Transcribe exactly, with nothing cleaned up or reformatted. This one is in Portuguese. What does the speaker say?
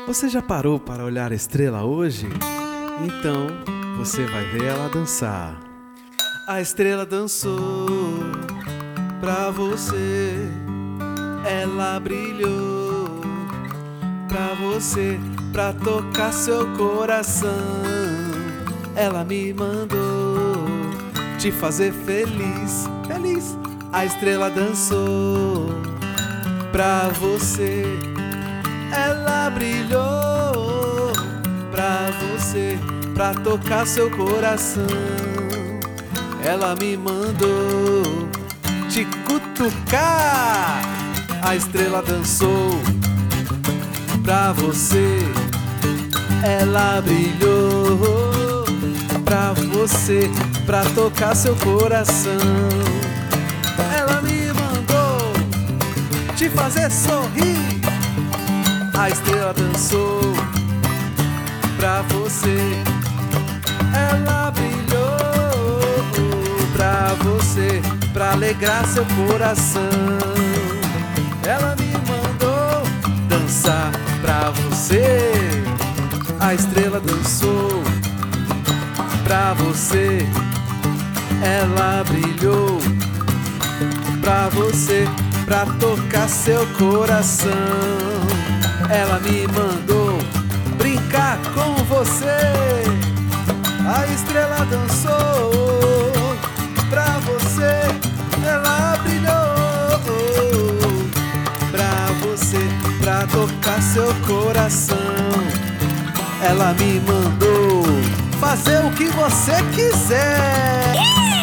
Você já parou para olhar a estrela hoje? Então você vai ver ela dançar. A estrela dançou pra você, ela brilhou pra você, pra tocar seu coração. Ela me mandou te fazer feliz, feliz. A estrela dançou pra você, ela brilhou pra você, pra tocar seu coração. Ela me mandou te cutucar. A estrela dançou pra você, ela brilhou pra você, pra tocar seu coração. Ela me mandou te fazer sorrir. A estrela dançou pra você, ela brilhou pra você, pra alegrar seu coração. Ela me mandou dançar pra você. A estrela dançou pra você, ela brilhou pra você, pra tocar seu coração. Ela me mandou brincar com você. A estrela dançou pra você, ela brilhou pra você, pra tocar seu coração. Ela me mandou fazer o que você quiser.